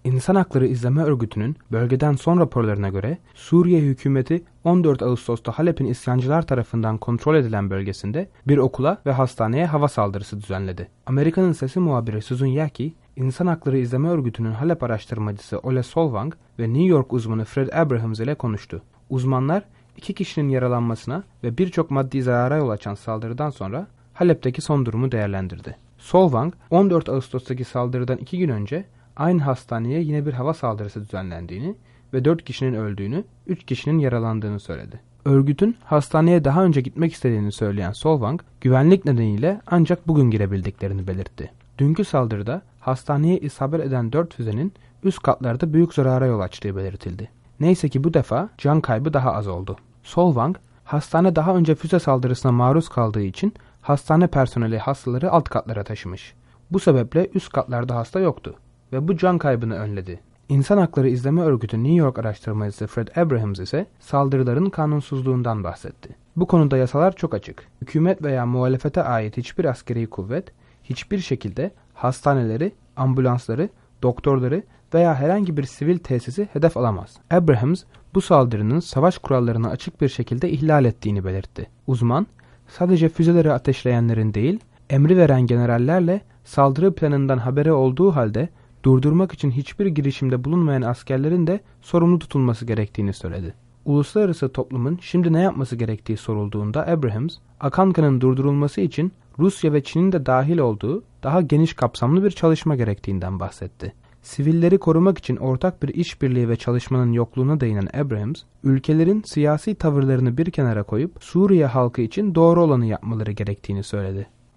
İnsan Hakları İzleme Örgütü'nün bölgeden son raporlarına göre Suriye hükümeti 14 Ağustos'ta Halep'in isyancılar tarafından kontrol edilen bölgesinde bir okula ve hastaneye hava saldırısı düzenledi. Amerika'nın Sesi muhabiri Susan Yaki, İnsan Hakları İzleme Örgütü'nün Halep araştırmacısı Ole Solvang ve New York uzmanı Fred Abrahams ile konuştu. Uzmanlar 2 kişinin yaralanmasına ve birçok maddi zarara yol açan saldırıdan sonra Halep'teki son durumu değerlendirdi. Solvang, 14 Ağustos'taki saldırıdan 2 gün önce aynı hastaneye yine bir hava saldırısı düzenlendiğini ve 4 kişinin öldüğünü, 3 kişinin yaralandığını söyledi. Örgütün hastaneye daha önce gitmek istediğini söyleyen Solvang, güvenlik nedeniyle ancak bugün girebildiklerini belirtti. Dünkü saldırıda hastaneye isabet eden 4 füzenin üst katlarda büyük zarara yol açtığı belirtildi. Neyse ki bu defa can kaybı daha az oldu. Solvang, hastane daha önce füze saldırısına maruz kaldığı için hastane personeli hastaları alt katlara taşımış. Bu sebeple üst katlarda hasta yoktu ve bu can kaybını önledi. İnsan Hakları İzleme Örgütü New York araştırmacısı Fred Abrahams ise saldırıların kanunsuzluğundan bahsetti. Bu konuda yasalar çok açık. Hükümet veya muhalefete ait hiçbir askeri kuvvet hiçbir şekilde hastaneleri, ambulansları, doktorları veya herhangi bir sivil tesisi hedef alamaz. Abrahams bu saldırının savaş kurallarını açık bir şekilde ihlal ettiğini belirtti. Uzman, sadece füzeleri ateşleyenlerin değil, emri veren generallerle saldırı planından haberi olduğu halde durdurmak için hiçbir girişimde bulunmayan askerlerin de sorumlu tutulması gerektiğini söyledi. Uluslararası toplumun şimdi ne yapması gerektiği sorulduğunda Abrahams, akan kanın durdurulması için Rusya ve Çin'in de dahil olduğu daha geniş kapsamlı bir çalışma gerektiğinden bahsetti. Sivilleri korumak için ortak bir işbirliği ve çalışmanın yokluğuna değinen Abrahams, ülkelerin siyasi tavırlarını bir kenara koyup Suriye halkı için doğru olanı yapmaları gerektiğini söyledi.